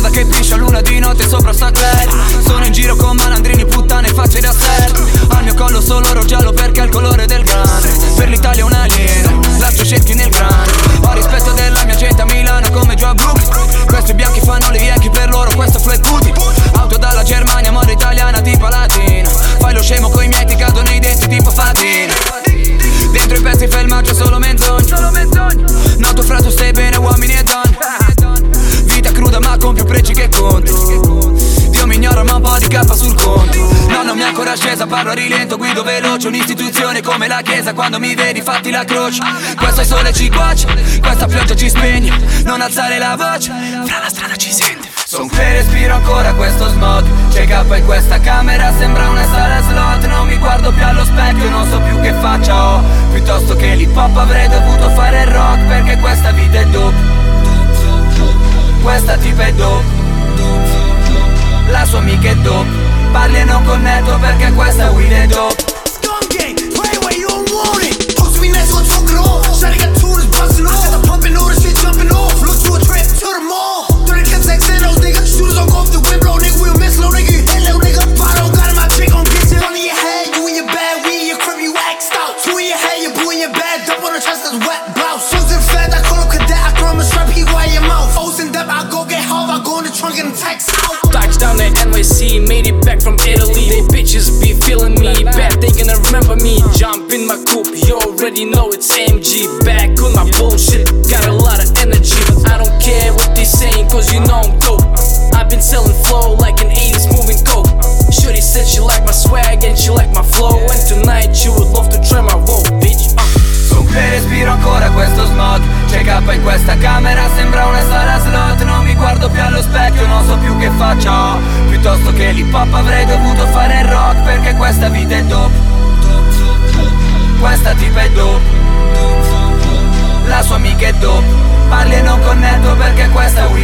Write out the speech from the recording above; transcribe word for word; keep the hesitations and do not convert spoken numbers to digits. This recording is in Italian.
merda che piscia l'una di notte sopra sta club. Sono in giro con malandrini, puttane, facce da set. Al mio collo solo oro giallo perché è il colore del grano. Per l'Italia un alieno, lascio cerchi nel grano. Ho rispetto della mia gente a Milano come giù a Brooklyn. Questi bianchi fanno le vecchi, per loro questo flat booty. Auto dalla Germania, moda italiana tipo latina. Fai lo scemo coi miei, ti cadono i denti tipo fatina. Dentro i pezzi fai il maggio solo menzogne, solo menzogne. Noto fra tu stai bene, uomini e donne. Vita cruda ma con più pregi che conto. Dio mi ignora ma un po' di cappa sul conto. No, non mi è ancora scesa, parlo a rilento, guido veloce. Un'istituzione come la chiesa, quando mi vedi fatti la croce. Questo è sole ci cuoce, questa pioggia ci spegne. Non alzare la voce, fra la strada ci sente. Son che respiro ancora questo smog. Check up in questa camera, sembra una sala slot. Non mi guardo più allo specchio, non so più che faccia ho. Piuttosto che l'hip hop avrei dovuto fare il rock. Perché questa vita è dope. Questa tipa è dope. La sua amica è dope. Parli e non connetto perché questa weed è dope. Gun gang, play away, you don't want it. Supposed to be next, gonna talk it all. Shawty got tuners busting off. I'm pumping all the shit jumping off. Look to a trip to the mall. thirty clips X N O, nigga. Shooters don't go off the window, nigga. We'll miss low, nigga. Hello, nigga. Bottle got in my chick on get you. Gun in your head, you in your bed, we in your crib, you axed out. Two in your head, you boo in your bed. Dump on the chest, that's wet blouse. Shoes in fed, I call him cadet. I throw him a strap, he wire your mouth. O's in depth, I go get half. I go in the trunk and text out. Touchdown at N Y C, made it back from Italy. They bitches be feeling me, bet they gonna remember me. Jump in my coupe, you already know it's M G. Back on my bullshit, got a lot of energy. But I don't care what they saying, cause you know I'm dope. I've been selling flow like an eighties moving coke. Shorty said she like my swag and she like my flow. And tonight she would love to try my roll, bitch. uh. Son che respiro ancora questo smog. Check up in questa camera, sembra una sala slot. Non mi guardo più allo specchio, non so più che faccia ho. Piuttosto che l'hip hop avrei dovuto fare il rock. Perché questa vita è dope. Questa tipa è dope. La sua amica è dope. Parli e non connetto perché questa